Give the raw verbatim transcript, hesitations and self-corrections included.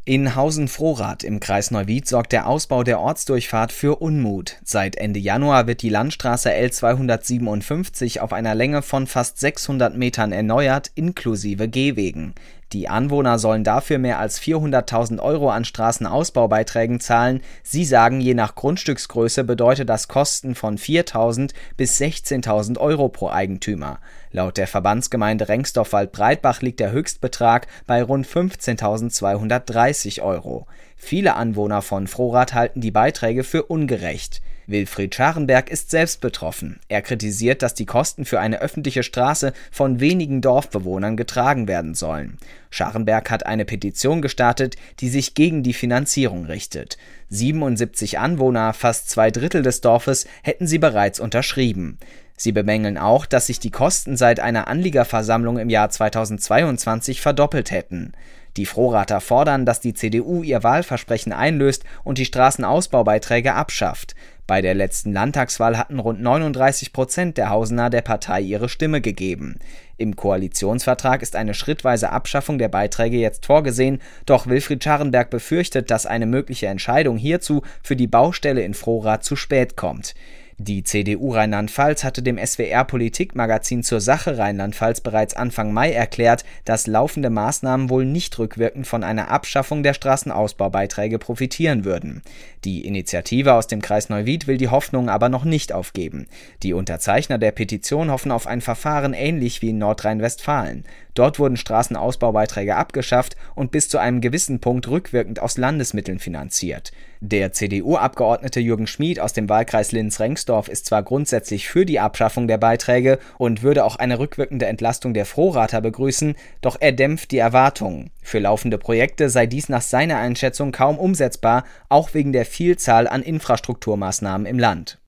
In Hausen-Frohrath im Kreis Neuwied sorgt der Ausbau der Ortsdurchfahrt für Unmut. Seit Ende Januar wird die Landstraße L zweihundertsiebenundfünfzig auf einer Länge von fast sechshundert Metern erneuert, inklusive Gehwegen. Die Anwohner sollen dafür mehr als vierhunderttausend Euro an Straßenausbaubeiträgen zahlen. Sie sagen, je nach Grundstücksgröße bedeutet das Kosten von viertausend bis sechzehntausend Euro pro Eigentümer. Laut der Verbandsgemeinde Rengsdorf-Waldbreitbach liegt der Höchstbetrag bei rund fünfzehntausendzweihundertdreißig Euro. Viele Anwohner von Frohrath halten die Beiträge für ungerecht. Wilfried Scharenberg ist selbst betroffen. Er kritisiert, dass die Kosten für eine öffentliche Straße von wenigen Dorfbewohnern getragen werden sollen. Scharenberg hat eine Petition gestartet, die sich gegen die Finanzierung richtet. siebenundsiebzig Anwohner, fast zwei Drittel des Dorfes, hätten sie bereits unterschrieben. Sie bemängeln auch, dass sich die Kosten seit einer Anliegerversammlung im Jahr zweitausendzweiundzwanzig verdoppelt hätten. Die Frohrather fordern, dass die C D U ihr Wahlversprechen einlöst und die Straßenausbaubeiträge abschafft. Bei der letzten Landtagswahl hatten rund neununddreißig Prozent der Hausener der Partei ihre Stimme gegeben. Im Koalitionsvertrag ist eine schrittweise Abschaffung der Beiträge jetzt vorgesehen, doch Wilfried Scharenberg befürchtet, dass eine mögliche Entscheidung hierzu für die Baustelle in Frohrath zu spät kommt. Die C D U Rheinland-Pfalz hatte dem S W R-Politikmagazin zur Sache Rheinland-Pfalz bereits Anfang Mai erklärt, dass laufende Maßnahmen wohl nicht rückwirkend von einer Abschaffung der Straßenausbaubeiträge profitieren würden. Die Initiative aus dem Kreis Neuwied will die Hoffnung aber noch nicht aufgeben. Die Unterzeichner der Petition hoffen auf ein Verfahren ähnlich wie in Nordrhein-Westfalen. Dort wurden Straßenausbaubeiträge abgeschafft und bis zu einem gewissen Punkt rückwirkend aus Landesmitteln finanziert. Der C D U-Abgeordnete Jürgen Schmid aus dem Wahlkreis Linz-Rengsdorf ist zwar grundsätzlich für die Abschaffung der Beiträge und würde auch eine rückwirkende Entlastung der Frohrather begrüßen, doch er dämpft die Erwartungen. Für laufende Projekte sei dies nach seiner Einschätzung kaum umsetzbar, auch wegen der Vielzahl an Infrastrukturmaßnahmen im Land.